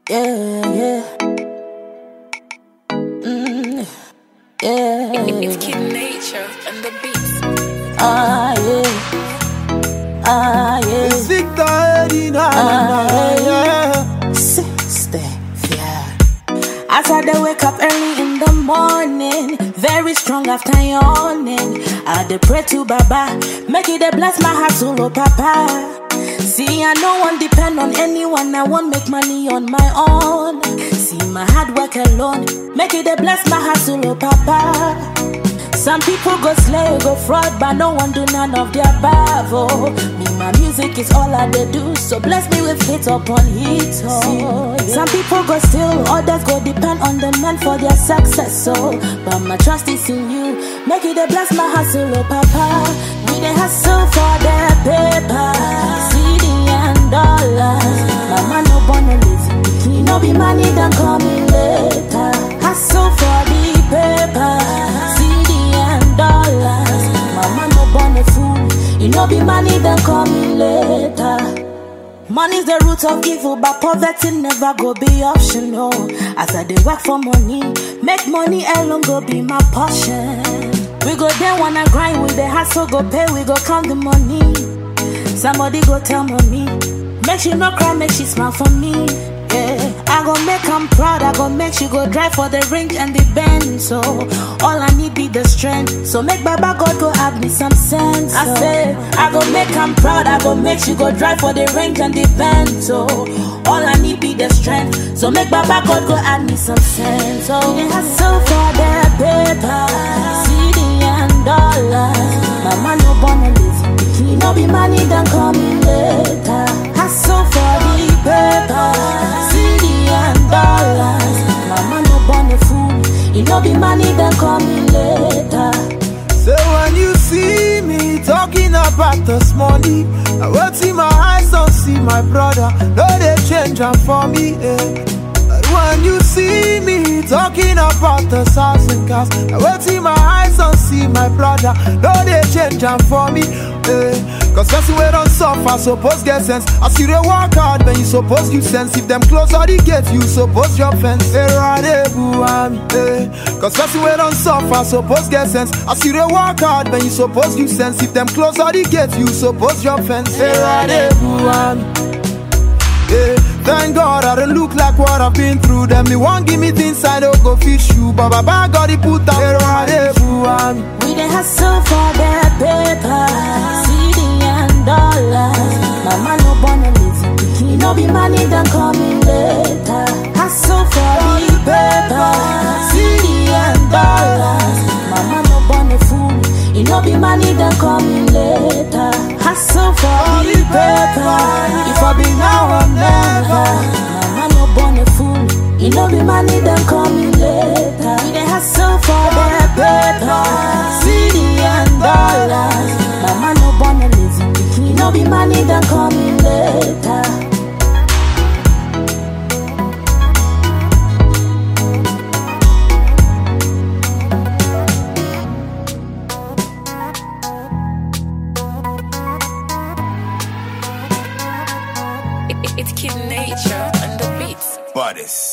Yeah. Yeah. It's Kid Nature and the beats. Yeah. It's Victor Eddie, yeah. Sister, yeah. As I dey wake up early in the morning, very strong after yawning, I dey pray to Baba, make it dey bless my heart, oh Papa. See, I no one depend on anyone, I won't make money on my own. See, my hard work alone, make it dey bless my heart, oh Papa. Some people go slay, go fraud, but no one do none of the above. Oh, me, my music is all I dey do, so bless me with hit upon hit. Oh, yeah. Some people go steal, others go depend on the men for their success. Oh, but my trust is in you, make it a bless my hustle, oh Papa. We dey hustle for the paper, CD and dollars. Mama no born a lazy pikin, no be money done coming later. Hustle for the paper, dollars. Mama no born a fool, you know be money then coming later. Money's the root of evil, but poverty never go be optional. As I dey work for money, make money alone go be my portion. We go there wanna grind with the hustle, go pay, we go count the money. Somebody go tell mommy, make she no cry, make she smile for me. Yeah, I gon' make 'em proud, I gon' make she go drive for the range and the bend. So all I need be the strength, so make Baba God go add me some sense. I say, I gon' make 'em proud, I gon' make she go drive for the range and the bend. So all I need be the strength, so make Baba God go add me some sense. So we hustle for the paper, CD and dollars. Mama no born a lazy pikin, no be money done coming later. Hustle for the paper, dollars. Mama no born a fool, you know be money then coming later. So when you see me talking about this money, I will see my eyes, don't see my brother. No, they change am for me, eh. When you see me talking about the house and cars, I will see my eyes, don't see my brother. No, they change am for me, eh. Cause person we don't suffer, suppose get sense. As you dey work hard, when you suppose give sense. If them close all the gates, you suppose your fence. Cause person we don't suffer, suppose get sense. As you dey work hard, when you suppose give sense. If them close all the gates, you suppose your fence. Thank God I don't look like what I've been through. Them me won't give me things I don't go fish you. But Baba God he put up. We dey hustle for the paper, CD and dollars. Mama no born a lazy pikin, no be money done coming later. Hustle for the paper, CD and dollars. Mama no born a fool, you know be money done coming later. Hustle for the paper, if I be now or never. Mama no born a fool, you know be money done coming later. We dey hustle for the paper, CD and dollars. Mama no born a lazy pikin, you know be money done coming later. It's Kid Nature and the beats. Bodies.